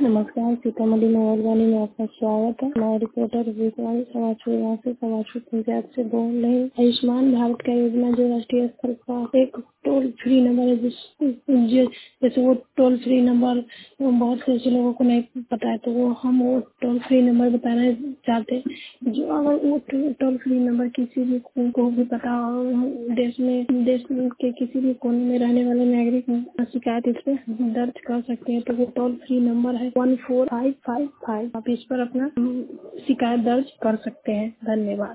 नमस्कार, सीतामढ़ी मोबाइल में आपका स्वागत है। मैं रिपोर्टर विक्रांत समाचार से समाचार पंचायत से बोल रही हूँ। आयुष्मान भारत का योजना जो राष्ट्रीय स्तर का एक टोल फ्री नंबर है, जैसे वो टोल फ्री नंबर बहुत से ऐसे लोगों को नहीं पता है, तो वो टोल फ्री नंबर बताना चाहते हैं। जो अगर वो टोल फ्री नंबर किसी भी को भी पता हो, देश के किसी भी कोने में रहने वाले नागरिक शिकायत इस पे दर्ज कर सकते हैं। तो वो टोल फ्री नंबर है 14555। आप इस पर अपना शिकायत दर्ज कर सकते हैं। धन्यवाद।